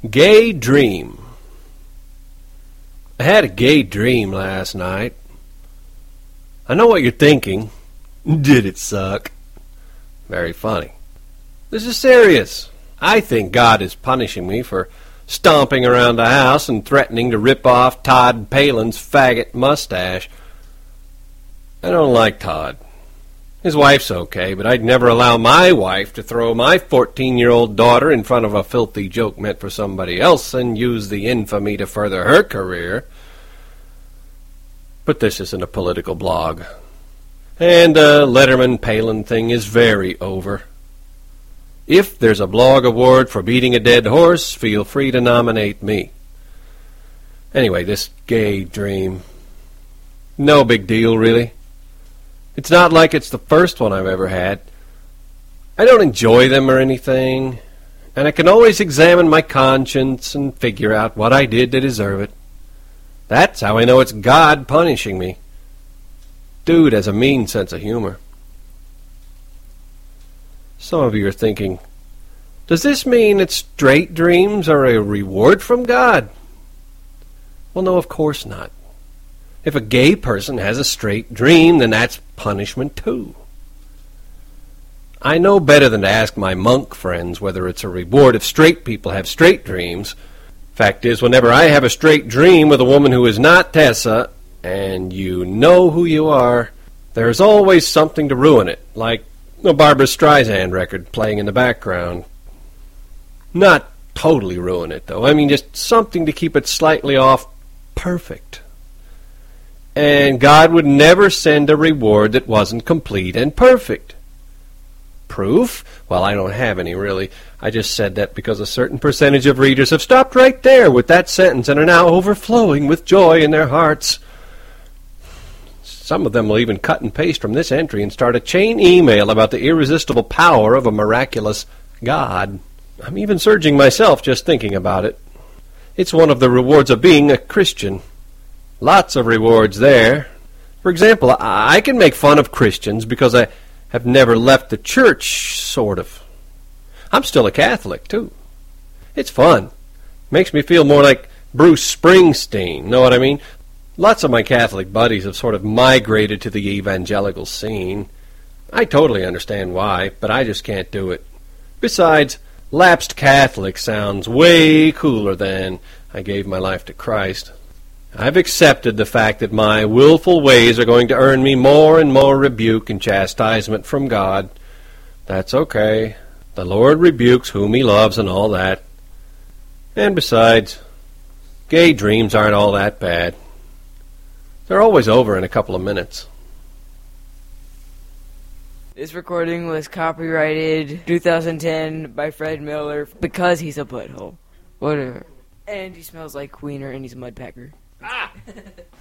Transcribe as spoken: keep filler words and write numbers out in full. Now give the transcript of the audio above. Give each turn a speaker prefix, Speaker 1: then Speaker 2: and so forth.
Speaker 1: Gay dream. I had a gay dream last night. I know what you're thinking. Did it suck? Very funny. This is serious. I think God is punishing me for stomping around the house and threatening to rip off Todd Palin's faggot mustache. I don't like Todd. His wife's okay, but I'd never allow my wife to throw my fourteen-year-old daughter in front of a filthy joke meant for somebody else and use the infamy to further her career. But this isn't a political blog. And the Letterman Palin thing is very over. If there's a blog award for beating a dead horse, feel free to nominate me. Anyway, this gay dream. No big deal, really. It's not like it's the first one I've ever had. I don't enjoy them or anything, and I can always examine my conscience and figure out what I did to deserve it. That's how I know it's God punishing me. Dude has a mean sense of humor. Some of you are thinking, does this mean that straight dreams are a reward from God? Well, no, of course not. If a gay person has a straight dream, then that's punishment too. I know better than to ask my monk friends whether it's a reward if straight people have straight dreams. Fact is, whenever I have a straight dream with a woman who is not Tessa, and you know who you are, there's always something to ruin it, like a Barbra Streisand record playing in the background. Not totally ruin it, though. I mean, just something to keep it slightly off perfect. And God would never send a reward that wasn't complete and perfect. Proof? Well, I don't have any, really. I just said that because a certain percentage of readers have stopped right there with that sentence and are now overflowing with joy in their hearts. Some of them will even cut and paste from this entry and start a chain email about the irresistible power of a miraculous God. I'm even surging myself just thinking about it. It's one of the rewards of being a Christian. Lots of rewards there. For example, I can make fun of Christians because I have never left the church, sort of. I'm still a Catholic, too. It's fun. Makes me feel more like Bruce Springsteen, know what I mean? Lots of my Catholic buddies have sort of migrated to the evangelical scene. I totally understand why, but I just can't do it. Besides, lapsed Catholic sounds way cooler than I gave my life to Christ. I've accepted the fact that my willful ways are going to earn me more and more rebuke and chastisement from God. That's okay. The Lord rebukes whom he loves and all that. And besides, gay dreams aren't all that bad. They're always over in a couple of minutes.
Speaker 2: This recording was copyrighted two thousand ten by Fred Miller because he's a butthole. Whatever. And he smells like Wiener and he's a mudpacker. Ah!